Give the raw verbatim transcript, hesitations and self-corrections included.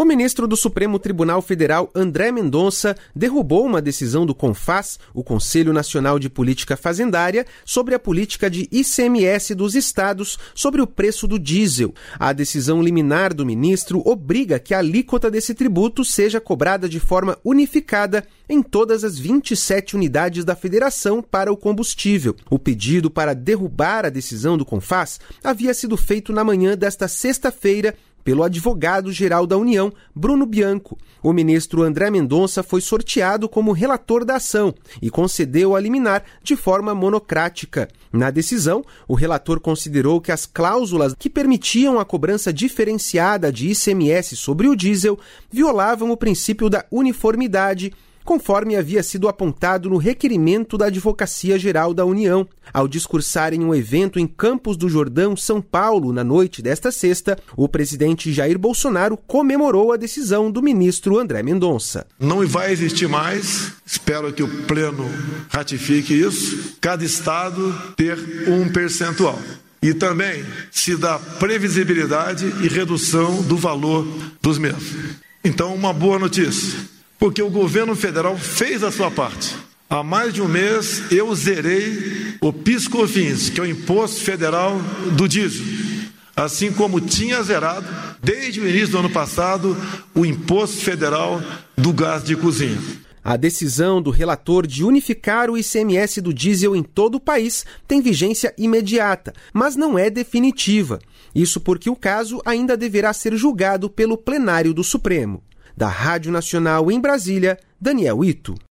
O ministro do Supremo Tribunal Federal, André Mendonça, derrubou uma decisão do CONFAZ, o Conselho Nacional de Política Fazendária, sobre a política de I C M S dos estados sobre o preço do diesel. A decisão liminar do ministro obriga que a alíquota desse tributo seja cobrada de forma unificada em todas as vinte e sete unidades da federação para o combustível. O pedido para derrubar a decisão do CONFAZ havia sido feito na manhã desta sexta-feira pelo advogado-geral da União, Bruno Bianco. O ministro André Mendonça foi sorteado como relator da ação e concedeu a liminar de forma monocrática. Na decisão, o relator considerou que as cláusulas que permitiam a cobrança diferenciada de I C M S sobre o diesel violavam o princípio da uniformidade, conforme havia sido apontado no requerimento da Advocacia Geral da União. Ao discursar em um evento em Campos do Jordão, São Paulo, na noite desta sexta, o presidente Jair Bolsonaro comemorou a decisão do ministro André Mendonça. Não vai existir mais, espero que o Pleno ratifique isso, cada estado ter um percentual. E também se dá previsibilidade e redução do valor dos mesmos. Então, uma boa notícia. Porque o governo federal fez a sua parte. Há mais de um mês eu zerei o PIS/COFINS, que é o Imposto Federal do Diesel, assim como tinha zerado, desde o início do ano passado, o Imposto Federal do Gás de Cozinha. A decisão do relator de unificar o I C M S do diesel em todo o país tem vigência imediata, mas não é definitiva. Isso porque o caso ainda deverá ser julgado pelo plenário do Supremo. Da Rádio Nacional em Brasília, Daniel Ito.